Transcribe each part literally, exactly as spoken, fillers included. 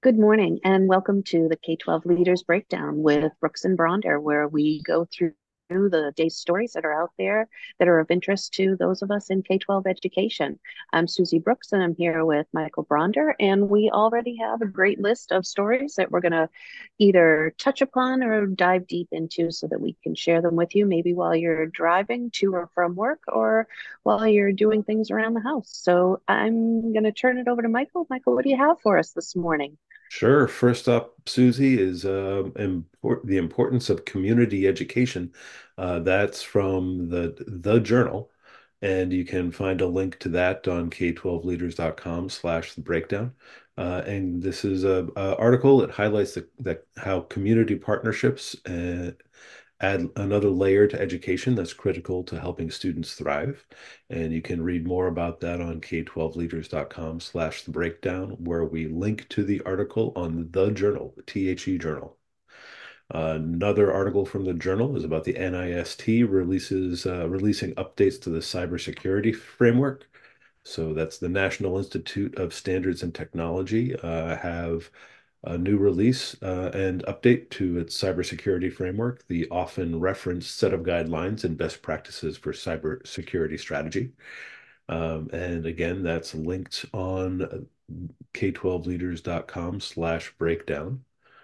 Good morning and welcome to the K twelve Leaders Breakdown with Brooks and Bronder, where we go through the day's stories that are out there that are of interest to those of us in K twelve education. I'm Susie Brooks and I'm here with Michael Bronder, and we already have a great list of stories that we're going to either touch upon or dive deep into so that we can share them with you, maybe while you're driving to or from work or while you're doing things around the house. So I'm going to turn it over to Michael. Michael, what do you have for us this morning? Sure. First up, Susie, is um, import the importance of community education. Uh, that's from the the Journal, and you can find a link to that on k twelve leaders dot com slash the breakdown. Uh, and this is a, a article that highlights the, that how community partnerships uh, add another layer to education that's critical to helping students thrive. And you can read more about that on k twelve leaders dot com slash the breakdown, where we link to the article on the journal, the T H E Journal. Uh, another article from the journal is about the NIST releases uh, releasing updates to the cybersecurity framework. So that's the National Institute of Standards and Technology uh, have a new release uh, and update to its cybersecurity framework, the often referenced set of guidelines and best practices for cybersecurity strategy. Um, and again, that's linked on k twelve leaders dot com slash breakdown.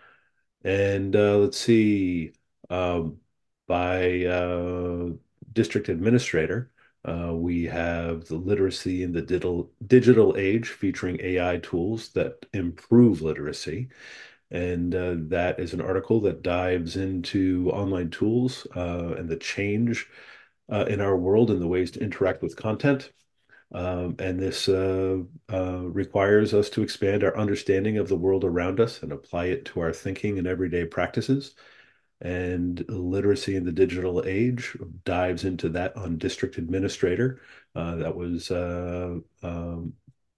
And uh, let's see, um, by uh, district administrator, uh, we have the literacy in the digital digital age featuring A I tools that improve literacy. And uh, that is an article that dives into online tools uh, and the change uh, in our world and the ways to interact with content. Um, and this uh, uh, requires us to expand our understanding of the world around us and apply it to our thinking and everyday practices. And literacy in the digital age dives into that on District Administrator. Uh, that was uh, um,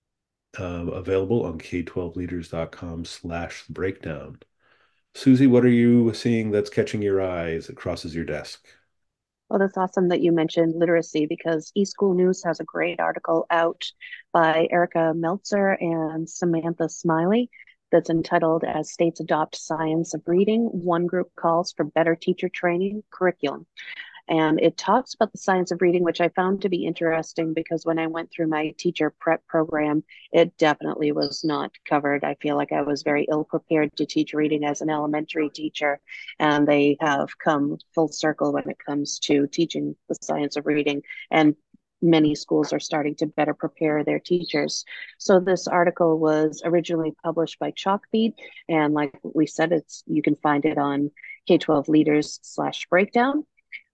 uh, available on k twelve leaders dot com slash breakdown. Susie, what are you seeing that's catching your eye as it crosses your desk? Well, that's awesome that you mentioned literacy because eSchool News has a great article out by Erica Meltzer and Samantha Smiley that's entitled As States Adopt Science of Reading, One Group Calls for Better Teacher Training Curriculum. And it talks about the science of reading, which I found to be interesting because when I went through my teacher prep program, it definitely was not covered. I feel like I was very ill prepared to teach reading as an elementary teacher, and they have come full circle when it comes to teaching the science of reading. And many schools are starting to better prepare their teachers. So this article was originally published by Chalkbeat, and like we said, it's you can find it on K twelve Leaders slash Breakdown.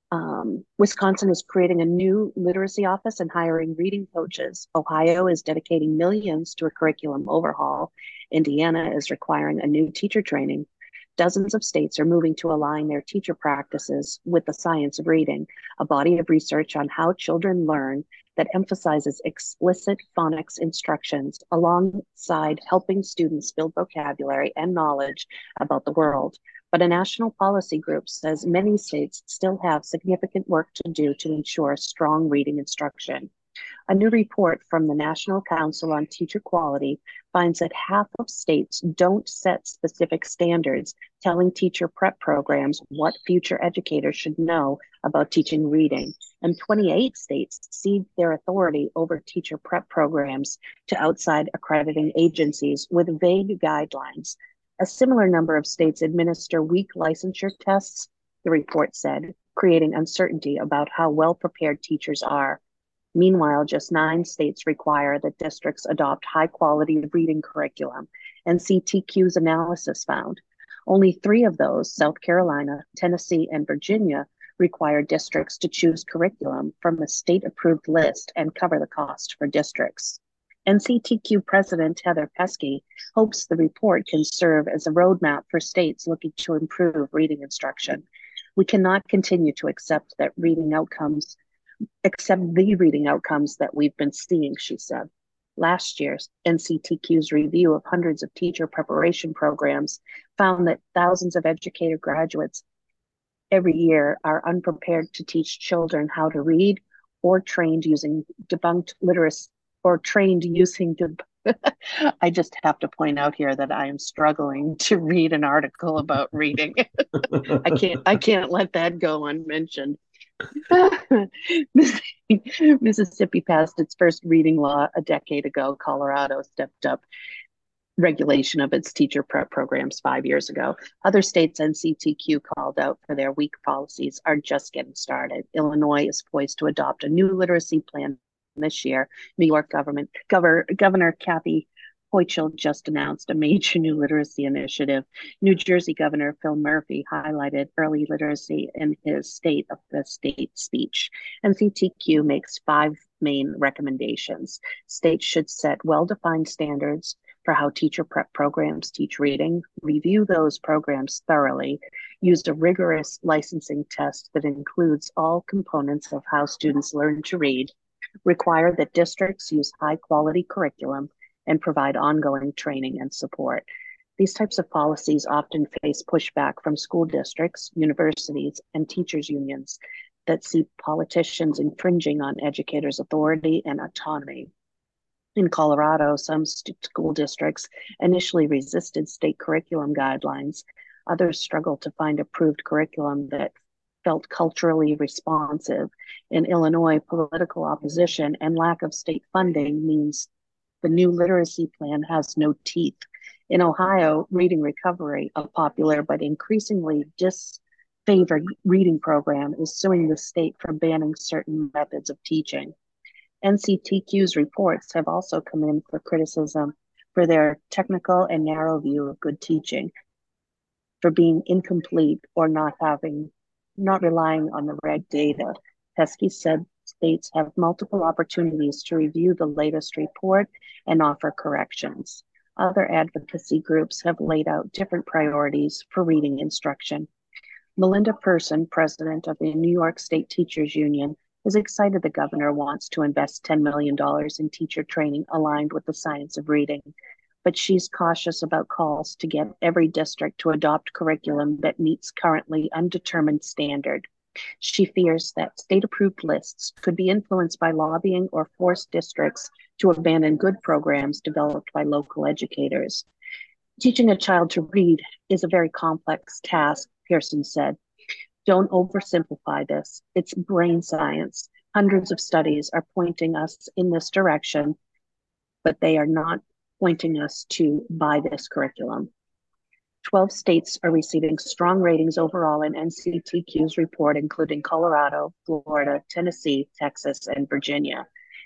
Um, Wisconsin is creating a new literacy office and hiring reading coaches. Ohio is dedicating millions to a curriculum overhaul. Indiana is requiring a new teacher training. Dozens of states are moving to align their teacher practices with the science of reading, a body of research on how children learn that emphasizes explicit phonics instructions alongside helping students build vocabulary and knowledge about the world. But a national policy group says many states still have significant work to do to ensure strong reading instruction. A new report from the National Council on Teacher Quality finds that half of states don't set specific standards telling teacher prep programs what future educators should know about teaching reading. And twenty-eight states cede their authority over teacher prep programs to outside accrediting agencies with vague guidelines. A similar number of states administer weak licensure tests, the report said, creating uncertainty about how well prepared teachers are. Meanwhile, just nine states require that districts adopt high quality reading curriculum, and C T Q's analysis found. Only three of those, South Carolina, Tennessee, and Virginia, require districts to choose curriculum from a state approved list and cover the cost for districts. N C T Q President Heather Pesky hopes the report can serve as a roadmap for states looking to improve reading instruction. We cannot continue to accept that reading outcomes accept the reading outcomes that we've been seeing, she said. Last year's N C T Q's review of hundreds of teacher preparation programs found that thousands of educator graduates every year are unprepared to teach children how to read or trained using debunked literacy or trained using deb- I just have to point out here that I am struggling to read an article about reading. I can't I can't let that go unmentioned. Mississippi passed its first reading law a decade ago. Colorado stepped up regulation of its teacher prep programs five years ago. Other states N C T Q called out for their weak policies are just getting started. Illinois is poised to adopt a new literacy plan this year. New York government Governor, Governor Kathy Hochul just announced a major new literacy initiative. New Jersey Governor Phil Murphy highlighted early literacy in his State of the State speech. N C T Q makes five main recommendations. States should set well-defined standards for how teacher prep programs teach reading, review those programs thoroughly, use a rigorous licensing test that includes all components of how students learn to read, require that districts use high quality curriculum, and provide ongoing training and support. These types of policies often face pushback from school districts, universities, and teachers' unions that see politicians infringing on educators' authority and autonomy. In Colorado, some school districts initially resisted state curriculum guidelines. Others struggled to find approved curriculum that felt culturally responsive. In Illinois, political opposition and lack of state funding means the new literacy plan has no teeth. In Ohio, Reading Recovery, a popular but increasingly disfavored reading program, is suing the state for banning certain methods of teaching. N C T Q's reports have also come in for criticism for their technical and narrow view of good teaching, for being incomplete or not having, not relying on the reg data. Teskey said states have multiple opportunities to review the latest report and offer corrections. Other advocacy groups have laid out different priorities for reading instruction. Melinda Person, president of the New York State Teachers Union, is excited the governor wants to invest ten million dollars in teacher training aligned with the science of reading, but she's cautious about calls to get every district to adopt curriculum that meets currently undetermined standard. She fears that state-approved lists could be influenced by lobbying or force districts to abandon good programs developed by local educators. Teaching a child to read is a very complex task, Pearson said. Don't oversimplify this. It's brain science. Hundreds of studies are pointing us in this direction, but they are not pointing us to buy this curriculum. twelve states are receiving strong ratings overall in N C T Q's report, including Colorado, Florida, Tennessee, Texas, and Virginia.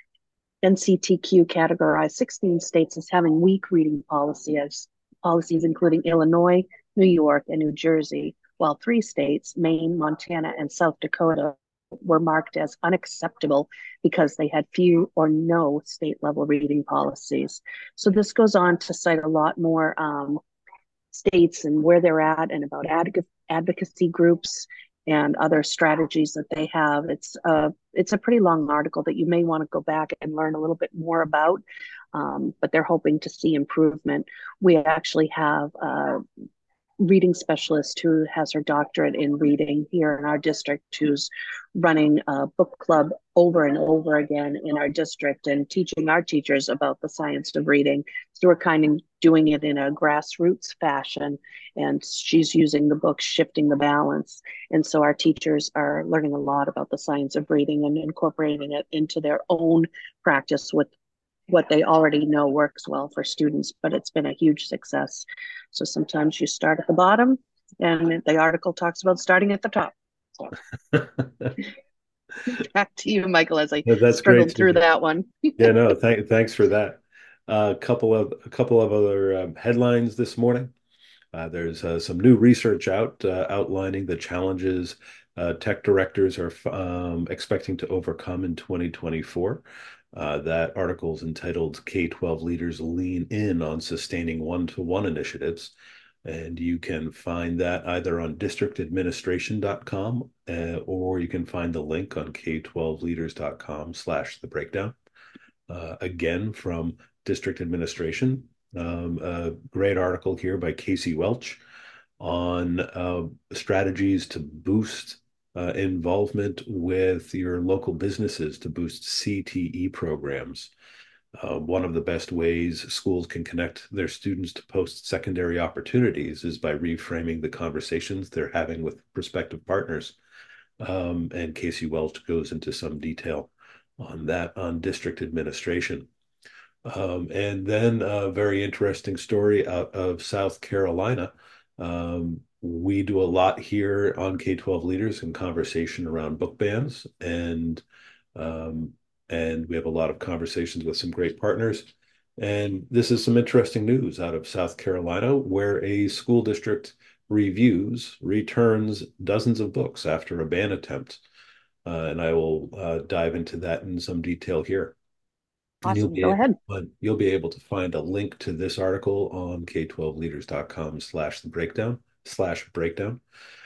N C T Q categorized sixteen states as having weak reading policies, policies including Illinois, New York, and New Jersey, while three states, Maine, Montana, and South Dakota, were marked as unacceptable because they had few or no state-level reading policies. So this goes on to cite a lot more um, states and where they're at and about adv- advocacy groups and other strategies that they have. It's a, it's a pretty long article that you may want to go back and learn a little bit more about, um, but they're hoping to see improvement. We actually have uh, reading specialist who has her doctorate in reading here in our district, who's running a book club over and over again in our district and teaching our teachers about the science of reading. So we're kind of doing it in a grassroots fashion, and she's using the book Shifting the Balance. And so our teachers are learning a lot about the science of reading and incorporating it into their own practice with what they already know works well for students, but it's been a huge success. So sometimes you start at the bottom, and the article talks about starting at the top. So back to you, Michael, as I That's great, struggled through Susie. that one. Yeah, no, thank, thanks for that. A uh, couple of a couple of other um, headlines this morning. Uh, there's uh, some new research out uh, outlining the challenges uh, tech directors are um, expecting to overcome in twenty twenty-four. Uh, that article is entitled K twelve Leaders Lean In on Sustaining One-to-One Initiatives. And you can find that either on district administration dot com uh, or you can find the link on k twelve leaders dot com slash the breakdown. Uh, again, from district administration, um, a great article here by Casey Welch on uh, strategies to boost uh, involvement with your local businesses to boost C T E programs. Uh, one of the best ways schools can connect their students to post-secondary opportunities is by reframing the conversations they're having with prospective partners. Um, and Casey Welch goes into some detail on that on district administration. Um, and then a very interesting story out of South Carolina. Um, we do a lot here on K twelve Leaders in conversation around book bans, and um, and we have a lot of conversations with some great partners. And this is some interesting news out of South Carolina, where a school district reviews, returns dozens of books after a ban attempt. Uh, and I will uh, dive into that in some detail here. And you'll Awesome. be Go able to ahead. find, you'll be able to find a link to this article on k twelve leaders dot com slash the breakdown slash breakdown.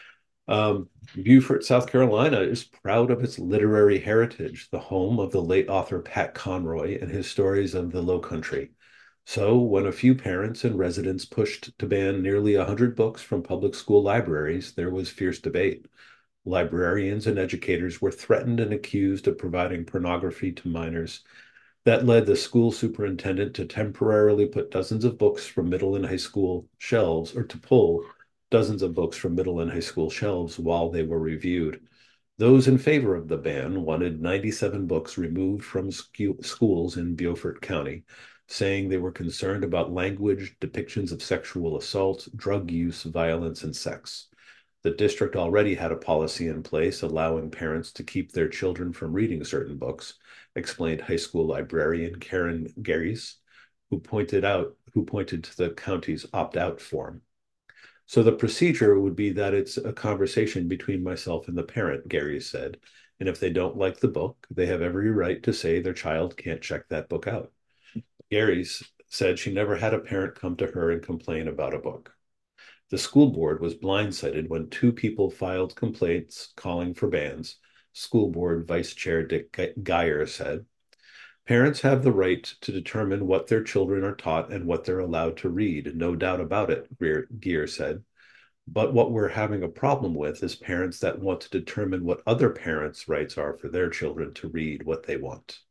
Um, Beaufort, South Carolina is proud of its literary heritage, the home of the late author Pat Conroy and his stories of the Low Country. So, when a few parents and residents pushed to ban nearly one hundred books from public school libraries, there was fierce debate. Librarians and educators were threatened and accused of providing pornography to minors. That led the school superintendent to temporarily put dozens of books from middle and high school shelves, or to pull dozens of books from middle and high school shelves while they were reviewed. Those in favor of the ban wanted ninety-seven books removed from scu- schools in Beaufort County, saying they were concerned about language, depictions of sexual assault, drug use, violence, and sex. The district already had a policy in place allowing parents to keep their children from reading certain books, explained high school librarian Karen Garies, who pointed out who pointed to the county's opt-out form. So the procedure would be that it's a conversation between myself and the parent, Gary said. And if they don't like the book, they have every right to say their child can't check that book out. Gary's said she never had a parent come to her and complain about a book. The school board was blindsided when two people filed complaints calling for bans. School board vice chair Dick Geyer said, parents have the right to determine what their children are taught and what they're allowed to read, no doubt about it, Geer said. But what we're having a problem with is parents that want to determine what other parents' rights are for their children to read what they want.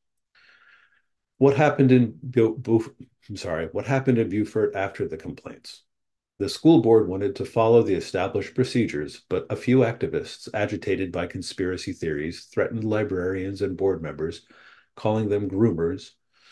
What happened in Beaufort? I'm sorry, what happened in Beaufort after the complaints? The school board wanted to follow the established procedures, but a few activists, agitated by conspiracy theories, threatened librarians and board members, calling them groomers.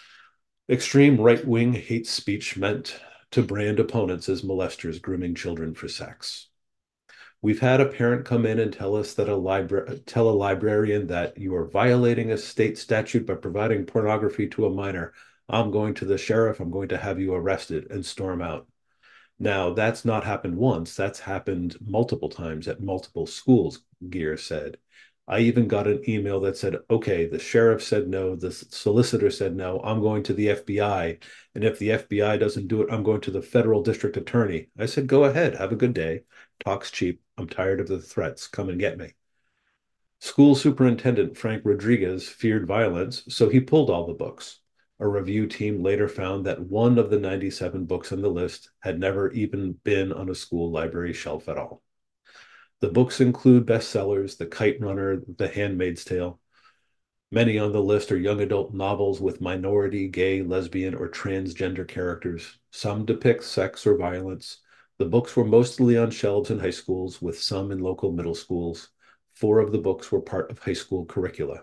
Extreme right-wing hate speech meant to brand opponents as molesters grooming children for sex. We've had a parent come in and tell us that a libra- tell a librarian that you are violating a state statute by providing pornography to a minor. I'm going to the sheriff. I'm going to have you arrested and storm out. Now, that's not happened once. That's happened multiple times at multiple schools, Gear said. I even got an email that said, okay, the sheriff said no, the solicitor said no, I'm going to the F B I. And if the F B I doesn't do it, I'm going to the federal district attorney. I said, go ahead, have a good day. Talk's cheap. I'm tired of the threats. Come and get me. School superintendent Frank Rodriguez feared violence, so he pulled all the books. A review team later found that one of the ninety-seven books on the list had never even been on a school library shelf at all. The books include bestsellers, The Kite Runner, The Handmaid's Tale. Many on the list are young adult novels with minority, gay, lesbian, or transgender characters. Some depict sex or violence. The books were mostly on shelves in high schools, with some in local middle schools. Four of the books were part of high school curricula.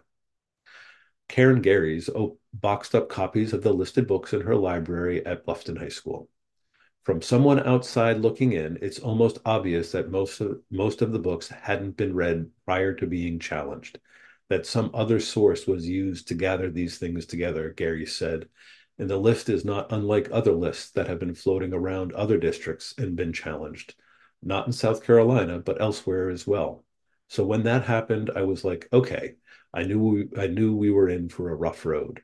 Karen Gary's boxed up copies of the listed books in her library at Bluffton High School. From someone outside looking in, it's almost obvious that most of, most of the books hadn't been read prior to being challenged, that some other source was used to gather these things together, Gary said. And the list is not unlike other lists that have been floating around other districts and been challenged, not in South Carolina, but elsewhere as well. So when that happened, I was like, okay, I knew we, I knew we were in for a rough road.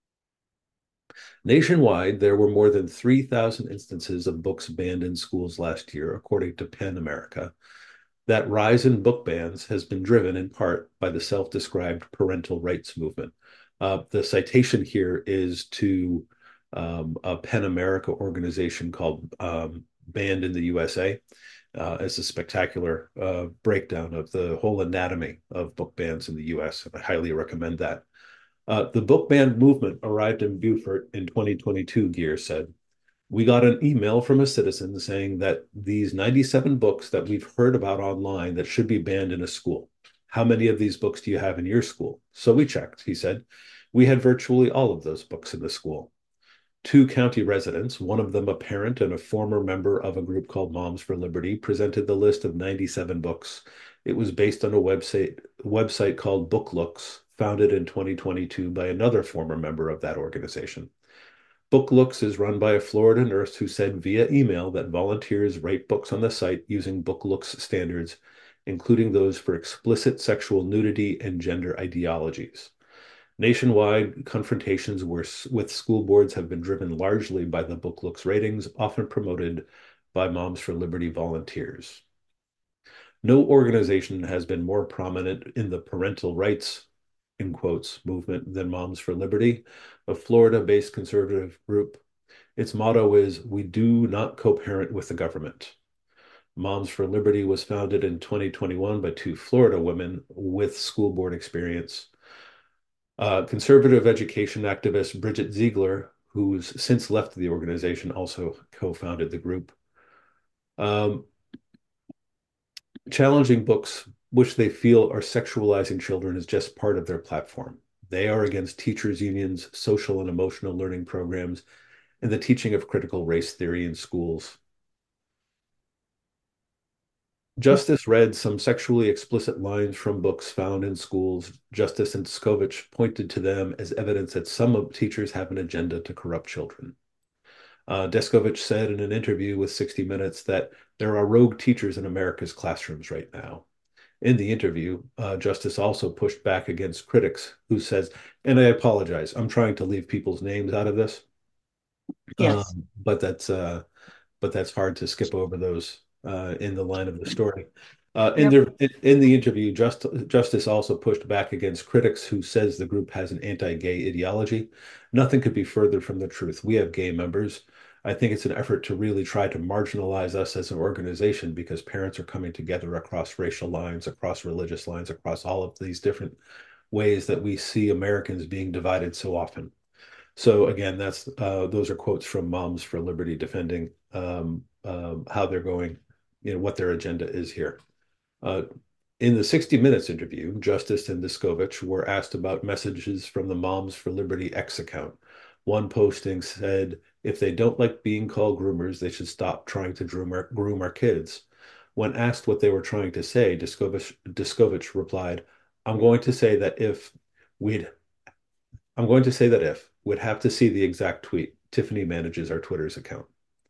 Nationwide, there were more than three thousand instances of books banned in schools last year, according to PEN America. That rise in book bans has been driven in part by the self-described parental rights movement. Uh, the citation here is to um, a PEN America organization called um, Banned in the U S A. Uh, it's a spectacular uh, breakdown of the whole anatomy of book bans in the U S. I highly recommend that. Uh, the book ban movement arrived in Beaufort in twenty twenty-two, Gear said. We got an email from a citizen saying that these ninety-seven books that we've heard about online that should be banned in a school. How many of these books do you have in your school? So we checked, he said. We had virtually all of those books in the school. Two county residents, one of them a parent and a former member of a group called Moms for Liberty, presented the list of ninety-seven books. It was based on a website website called BookLooks, founded in twenty twenty-two by another former member of that organization. BookLooks is run by a Florida nurse who said via email that volunteers write books on the site using BookLooks standards, including those for explicit sexual nudity and gender ideologies. Nationwide, confrontations with school boards have been driven largely by the BookLooks ratings, often promoted by Moms for Liberty volunteers. No organization has been more prominent in the parental rights, in quotes, movement than Moms for Liberty, a Florida-based conservative group. Its motto is, "We do not co-parent with the government." Moms for Liberty was founded in twenty twenty-one by two Florida women with school board experience. Uh, conservative education activist Bridget Ziegler, who's since left the organization, also co-founded the group. Um, challenging books which they feel are sexualizing children is just part of their platform. They are against teachers' unions, social and emotional learning programs, and the teaching of critical race theory in schools. Justice read some sexually explicit lines from books found in schools. Justice and Descovich pointed to them as evidence that some teachers have an agenda to corrupt children. Uh, Descovich said in an interview with sixty minutes that there are rogue teachers in America's classrooms right now. In the interview, uh, Justice also pushed back against critics who says, and I apologize, I'm trying to leave people's names out of this, Yes. um, but that's uh, but that's hard to skip over those uh, in the line of the story. Uh, in Yep. their in the interview, Just, Justice also pushed back against critics who says the group has an anti-gay ideology. Nothing could be further from the truth. We have gay members. I think it's an effort to really try to marginalize us as an organization because parents are coming together across racial lines, across religious lines, across all of these different ways that we see Americans being divided so often. So again, that's uh, those are quotes from Moms for Liberty defending um, um, how they're going, you know, what their agenda is here. Uh, in the sixty Minutes interview, Justice and Descovich were asked about messages from the Moms for Liberty X account. One posting said, if they don't like being called groomers, they should stop trying to groom our, groom our kids. When asked what they were trying to say, Descovich, Descovich replied, I'm going to say that if we'd I'm going to say that if would have to see the exact tweet. Tiffany manages our Twitter's account.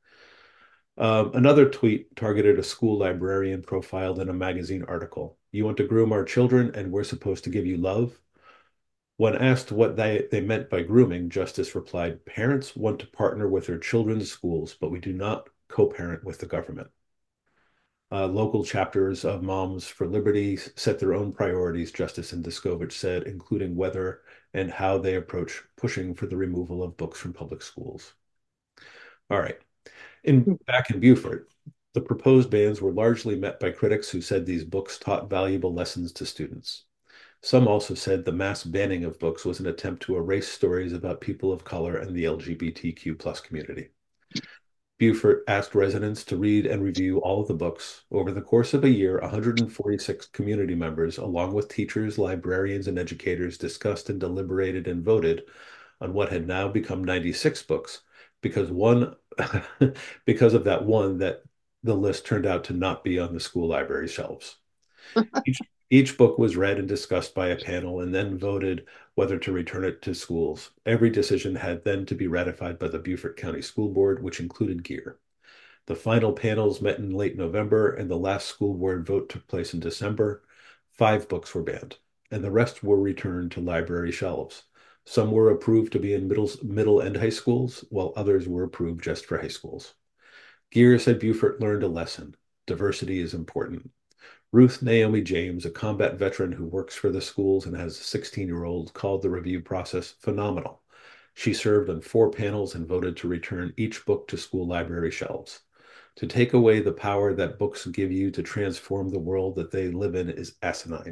Um, another tweet targeted a school librarian profiled in a magazine article. You want to groom our children and we're supposed to give you love? When asked what they, they meant by grooming, Justice replied, parents want to partner with their children's schools, but we do not co-parent with the government. Uh, local chapters of Moms for Liberty set their own priorities, Justice and Descovich said, including whether and how they approach pushing for the removal of books from public schools. All right. In back in Beaufort, the proposed bans were largely met by critics who said these books taught valuable lessons to students. Some also said the mass banning of books was an attempt to erase stories about people of color and the L G B T Q plus community. Beaufort asked residents to read and review all of the books. Over the course of a year, one hundred forty-six community members, along with teachers, librarians, and educators, discussed and deliberated and voted on what had now become ninety-six books because one because of that one that the list turned out to not be on the school library shelves. Each, each book was read and discussed by a panel and then voted whether to return it to schools. Every decision had then to be ratified by the Beaufort County School Board, which included Gear. The final panels met in late November, and the last school board vote took place in December. Five books were banned, and the rest were returned to library shelves. Some were approved to be in middle, middle and high schools, while others were approved just for high schools. Gear said Beaufort learned a lesson. Diversity is important. Ruth Naomi James, a combat veteran who works for the schools and has a sixteen-year-old, called the review process phenomenal. She served on four panels and voted to return each book to school library shelves. To take away the power that books give you to transform the world that they live in is asinine.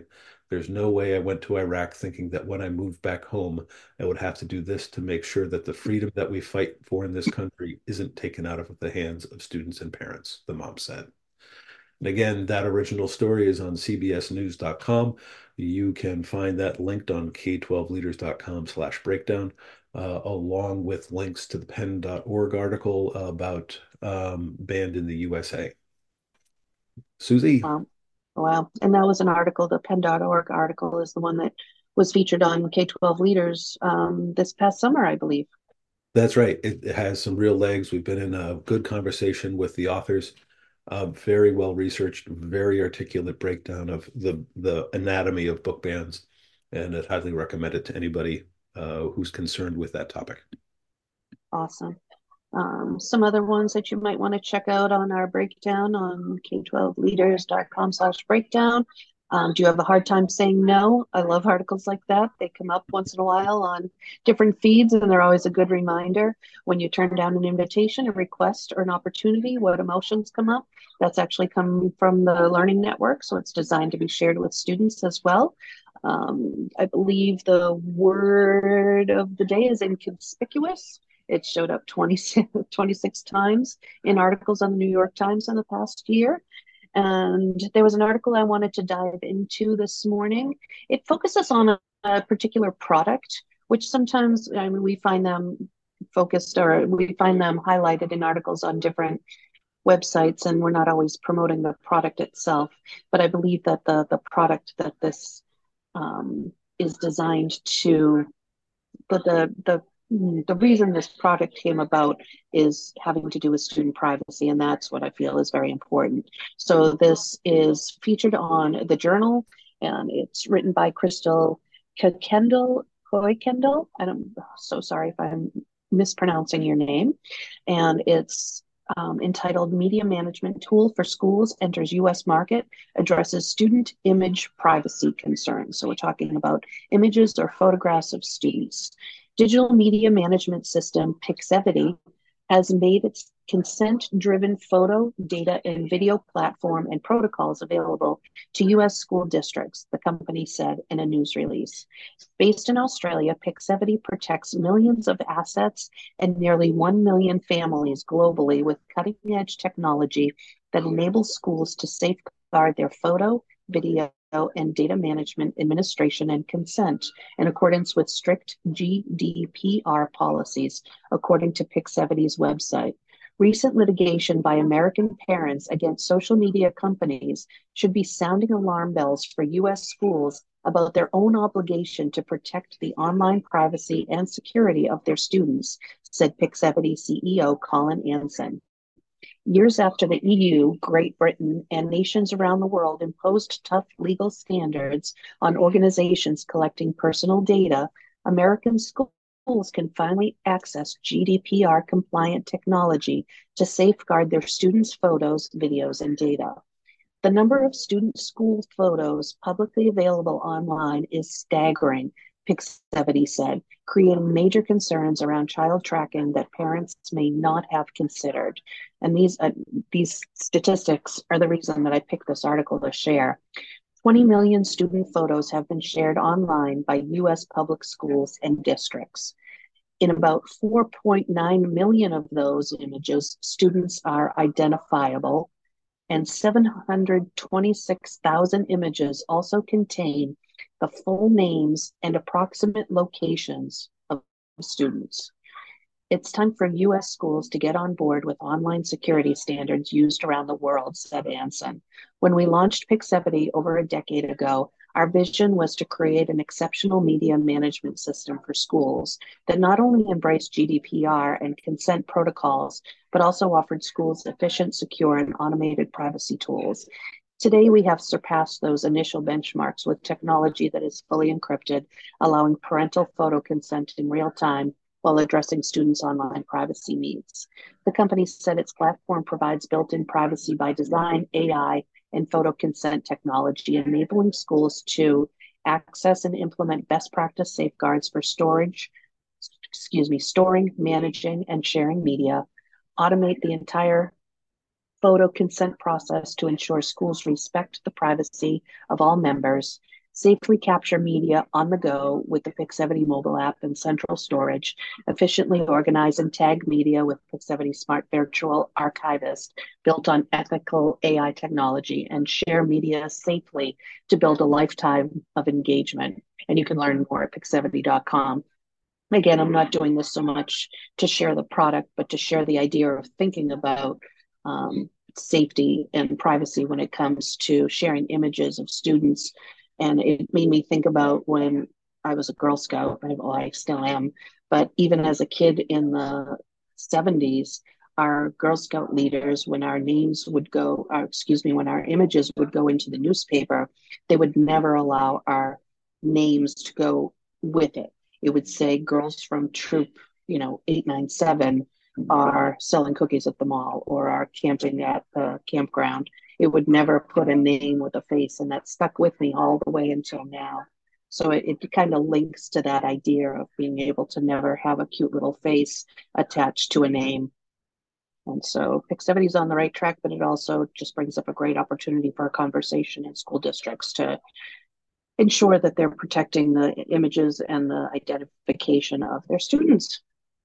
There's no way I went to Iraq thinking that when I moved back home, I would have to do this to make sure that the freedom that we fight for in this country isn't taken out of the hands of students and parents, the mom said. And again, that original story is on c b s news dot com. You can find that linked on k twelve leaders dot com slash breakdown, uh, along with links to the pen dot org article about um, banned in the U S A. Susie? Wow. Wow. And that was an article, the pen dot org article is the one that was featured on K twelve Leaders um, this past summer, I believe. That's right. It, it has some real legs. We've been in a good conversation with the authors. Uh, very well researched, very articulate breakdown of the the anatomy of book bans, and I'd highly recommend it to anybody uh, who's concerned with that topic. Awesome. Um, some other ones that you might want to check out on our breakdown on k twelve leaders dot com slash breakdown. Um, do you have a hard time saying no? I love articles like that. They come up once in a while on different feeds, and they're always a good reminder when you turn down an invitation, a request, or an opportunity, what emotions come up. That's actually come from the Learning Network, so it's designed to be shared with students as well. Um, I believe the word of the day is inconspicuous. It showed up twenty-six, twenty-six times in articles on the New York Times in the past year. And there was an article I wanted to dive into this morning. It focuses on a, a particular product, which sometimes I mean, we find them focused or we find them highlighted in articles on different websites, and we're not always promoting the product itself. But I believe that the, the product that this um, is designed to, but the, the the reason this product came about is having to do with student privacy, and that's what I feel is very important. So this is featured on the Journal, and it's written by Crystal Kendall Kendall. And I'm so sorry if I'm mispronouncing your name. And it's um, entitled "Media Management Tool for Schools Enters U S Market, Addresses Student Image Privacy Concerns." So we're talking about images or photographs of students. Digital media management system Pixevity has made its consent-driven photo, data, and video platform and protocols available to U S school districts, the company said in a news release. Based in Australia, Pixevity protects millions of assets and nearly one million families globally with cutting-edge technology that enables schools to safeguard their photo, video, and data management administration and consent in accordance with strict G D P R policies, according to Pixevity's website. Recent litigation by American parents against social media companies should be sounding alarm bells for U S schools about their own obligation to protect the online privacy and security of their students, said Pixevity C E O Colin Anson. Years after the E U, Great Britain, and nations around the world imposed tough legal standards on organizations collecting personal data, American schools can finally access G D P R compliant technology to safeguard their students' photos, videos, and data. The number of student school photos publicly available online is staggering, Pixevity said, creating major concerns around child tracking that parents may not have considered. And these uh, these statistics are the reason that I picked this article to share. twenty million student photos have been shared online by U S public schools and districts. In about four point nine million of those images, students are identifiable, and seven hundred twenty-six thousand images also contain the full names and approximate locations of students. It's time for U S schools to get on board with online security standards used around the world, said Anson. When we launched Pixevity over a decade ago, our vision was to create an exceptional media management system for schools that not only embraced G D P R and consent protocols, but also offered schools efficient, secure, and automated privacy tools. Today, we have surpassed those initial benchmarks with technology that is fully encrypted, allowing parental photo consent in real time while addressing students' online privacy needs. The company said its platform provides built-in privacy by design, A I, and photo consent technology, enabling schools to access and implement best practice safeguards for storage, excuse me, storing, managing, and sharing media, automate the entire photo consent process to ensure schools respect the privacy of all members, safely capture media on the go with the Pixevity mobile app and central storage, efficiently organize and tag media with Pixevity Smart Virtual Archivist built on ethical A I technology, and share media safely to build a lifetime of engagement. And you can learn more at pixevity dot com. Again, I'm not doing this so much to share the product, but to share the idea of thinking about um, safety and privacy when it comes to sharing images of students. And it made me think about when I was a Girl Scout. Well, I still am, but even as a kid in the seventies, our Girl Scout leaders, when our names would go, or excuse me, when our images would go into the newspaper, they would never allow our names to go with it. It would say girls from troop, you know, eight nine seven are selling cookies at the mall or are camping at the campground. It would never put a name with a face, and that stuck with me all the way until now. So it, it kind of links to that idea of being able to never have a cute little face attached to a name. And so Pixevity is on the right track, but it also just brings up a great opportunity for a conversation in school districts to ensure that they're protecting the images and the identification of their students.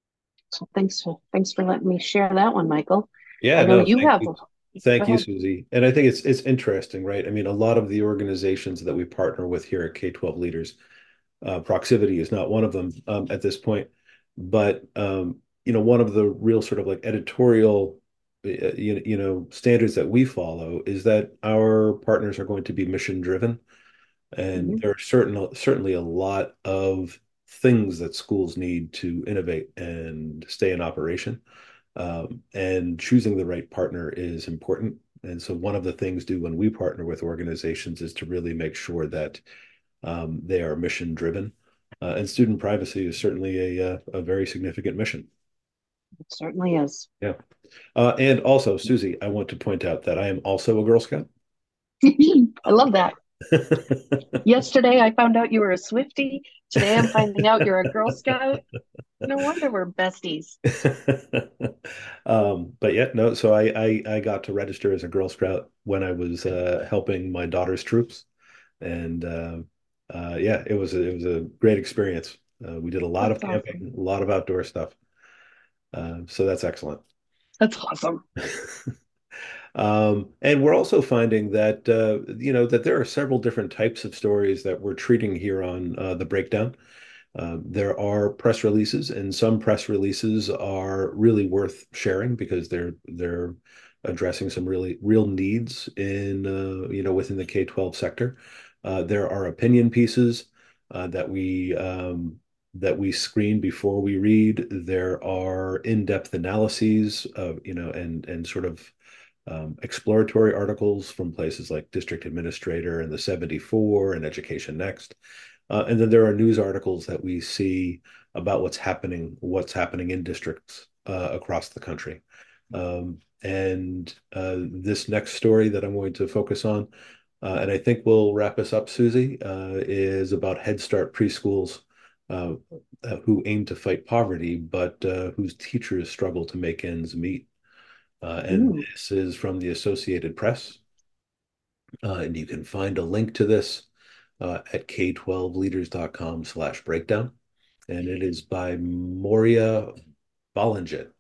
So thanks for thanks for letting me share that one, Michael. Yeah, I know no, you thank have. you. Go Thank you, ahead. Susie. And I think it's it's interesting, right? I mean, a lot of the organizations that we partner with here at K twelve Leaders, uh, Proximity is not one of them um, at this point, but um, you know, one of the real sort of like editorial, uh, you, you know, standards that we follow is that our partners are going to be mission driven. And Mm-hmm. there are certain certainly a lot of things that schools need to innovate and stay in operation. Um, and choosing the right partner is important. And so one of the things do when we partner with organizations is to really make sure that um, they are mission driven. Uh, and student privacy is certainly a, uh, a very significant mission. It certainly is. Yeah. Uh, and also, Susie, I want to point out that I am also a Girl Scout. I love that. Yesterday I found out you were a Swiftie. Today I'm finding out you're a Girl Scout. No wonder we're besties. Um, but yeah, no, so I, I I got to register as a Girl Scout when I was uh, helping my daughter's troops, and uh, uh, yeah, it was a, it was a great experience. Uh, we did a lot of That's awesome. camping, a lot of outdoor stuff. Uh, so that's excellent. That's awesome. Um, and we're also finding that uh, you know that there are several different types of stories that we're treating here on uh, the breakdown. Um, there are press releases, and some press releases are really worth sharing because they're they're addressing some really real needs in uh, you know within the K twelve sector. Uh, there are opinion pieces uh, that we um, that we screen before we read. There are in-depth analyses of you know and and sort of um, exploratory articles from places like District Administrator and the seventy-four and Education Next. Uh, and then there are news articles that we see about what's happening, what's happening in districts uh, across the country. Um, and uh, this next story that I'm going to focus on, uh, and I think we'll wrap us up, Susie, uh, is about Head Start preschools uh, uh, who aim to fight poverty, but uh, whose teachers struggle to make ends meet. Uh, and Ooh. this is from the Associated Press. Uh, and you can find a link to this uh, at k twelve leaders dot com slash breakdown. And it is by Moria Ballinger.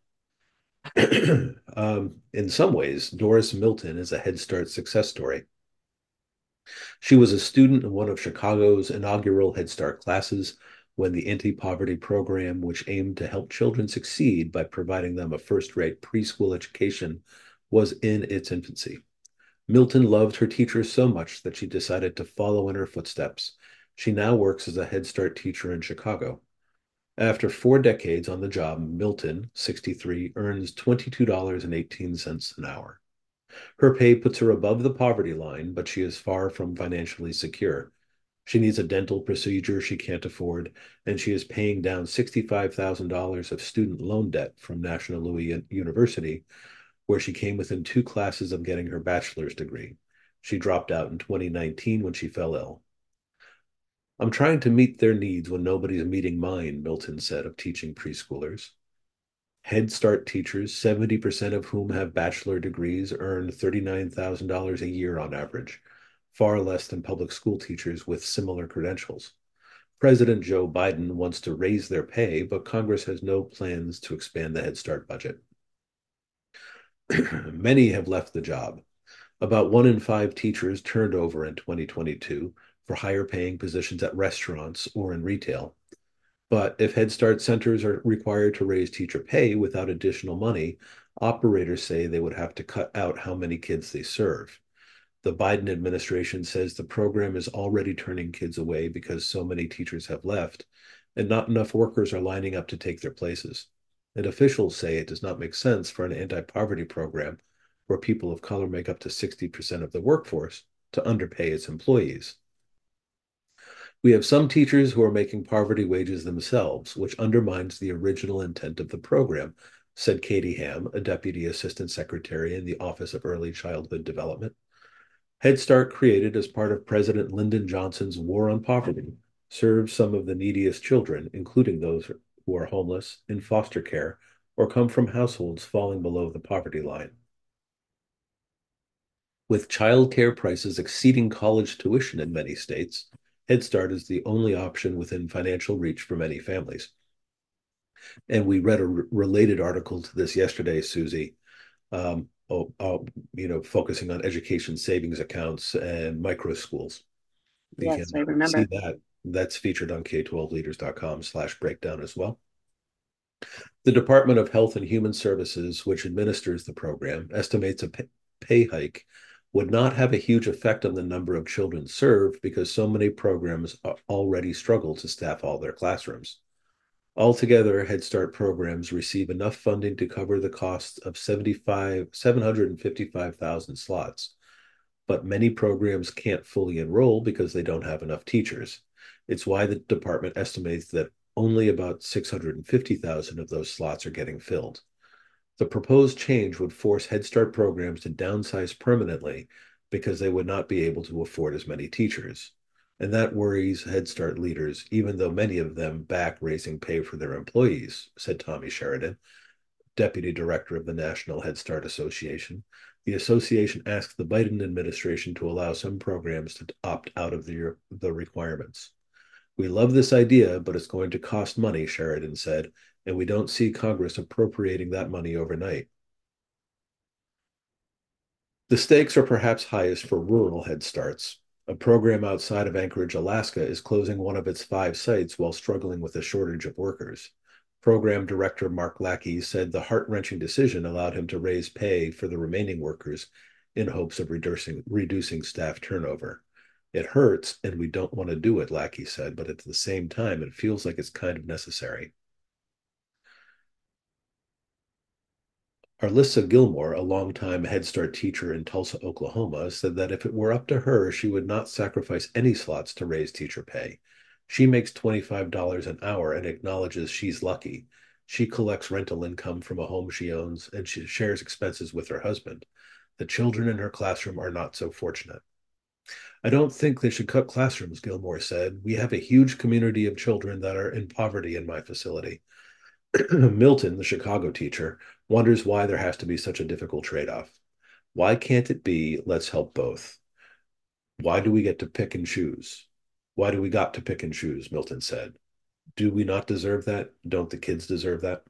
um, in some ways, Doris Milton is a Head Start success story. She was a student in one of Chicago's inaugural Head Start classes when the anti-poverty program, which aimed to help children succeed by providing them a first-rate preschool education, was in its infancy. Milton loved her teachers so much that she decided to follow in her footsteps. She now works as a Head Start teacher in Chicago. After four decades on the job, Milton, sixty-three, earns twenty-two dollars and eighteen cents an hour. Her pay puts her above the poverty line, but she is far from financially secure. She needs a dental procedure she can't afford, and she is paying down sixty-five thousand dollars of student loan debt from National Louis University, where she came within two classes of getting her bachelor's degree. She dropped out in twenty nineteen when she fell ill. I'm trying to meet their needs when nobody's meeting mine, Milton said of teaching preschoolers. Head Start teachers, seventy percent of whom have bachelor degrees, earn thirty-nine thousand dollars a year on average. far less than public school teachers with similar credentials. President Joe Biden wants to raise their pay, but Congress has no plans to expand the Head Start budget. Many have left the job. About one in five teachers turned over in twenty twenty-two for higher paying positions at restaurants or in retail. But if Head Start centers are required to raise teacher pay without additional money, operators say they would have to cut out how many kids they serve. The Biden administration says the program is already turning kids away because so many teachers have left and not enough workers are lining up to take their places. And officials say it does not make sense for an anti poverty program where people of color make up to sixty percent of the workforce to underpay its employees. We have some teachers who are making poverty wages themselves, which undermines the original intent of the program, said Katie Ham, a deputy assistant secretary in the Office of Early Childhood Development. Head Start, created as part of President Lyndon Johnson's War on Poverty, serves some of the neediest children, including those who are homeless, in foster care, or come from households falling below the poverty line. With childcare prices exceeding college tuition in many states, Head Start is the only option within financial reach for many families. And we read a r- related article to this yesterday, Susie, um, oh, oh, you know, focusing on education savings accounts and micro schools. You Yes, can I uh, see remember. that. That's featured on K twelve leaders dot com slash breakdown as well. The Department of Health and Human Services, which administers the program, estimates a pay hike would not have a huge effect on the number of children served because so many programs already struggle to staff all their classrooms. Altogether, Head Start programs receive enough funding to cover the cost of seventy-five, seven hundred fifty-five thousand slots, but many programs can't fully enroll because they don't have enough teachers. It's why the department estimates that only about six hundred fifty thousand of those slots are getting filled. The proposed change would force Head Start programs to downsize permanently because they would not be able to afford as many teachers. And that worries Head Start leaders, even though many of them back raising pay for their employees, said Tommy Sheridan, deputy director of the National Head Start Association. The association asked the Biden administration to allow some programs to opt out of the, the requirements. We love this idea, but it's going to cost money, Sheridan said, and we don't see Congress appropriating that money overnight. The stakes are perhaps highest for rural Head Starts. A program outside of Anchorage, Alaska is closing one of its five sites while struggling with a shortage of workers. Program director Mark Lackey said the heart-wrenching decision allowed him to raise pay for the remaining workers in hopes of reducing, reducing staff turnover. It hurts, and we don't want to do it, Lackey said, but at the same time, it feels like it's kind of necessary. Arlissa Gilmore, a longtime Head Start teacher in Tulsa, Oklahoma, said that if it were up to her, she would not sacrifice any slots to raise teacher pay. She makes twenty-five dollars an hour and acknowledges she's lucky. She collects rental income from a home she owns and she shares expenses with her husband. The children in her classroom are not so fortunate. I don't think they should cut classrooms, Gilmore said. We have a huge community of children that are in poverty in my facility. Milton, the Chicago teacher, wonders why there has to be such a difficult trade-off. Why can't it be, let's help both? Why do we get to pick and choose? Why do we got to pick and choose? Milton said. Do we not deserve that? Don't the kids deserve that?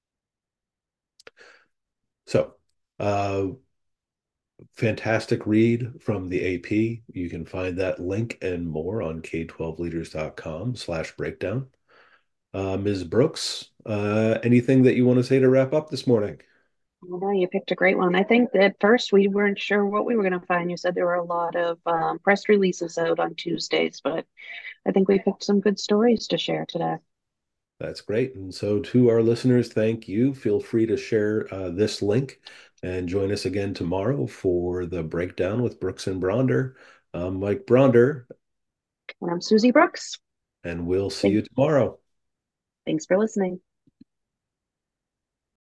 So, uh, fantastic read from the A P. You can find that link and more on K twelve leaders dot com slash breakdown. Uh, Miz Brooks, uh, anything that you want to say to wrap up this morning? I know you picked a great one. I think at first we weren't sure what we were going to find. You said there were a lot of um, press releases out on Tuesdays, but I think we picked some good stories to share today. That's great. And so, to our listeners, thank you. Feel free to share uh, this link and join us again tomorrow for the breakdown with Brooks and Bronder. I'm Mike Bronder, And I'm Susie Brooks. and we'll see you Thank- tomorrow. Thanks for listening.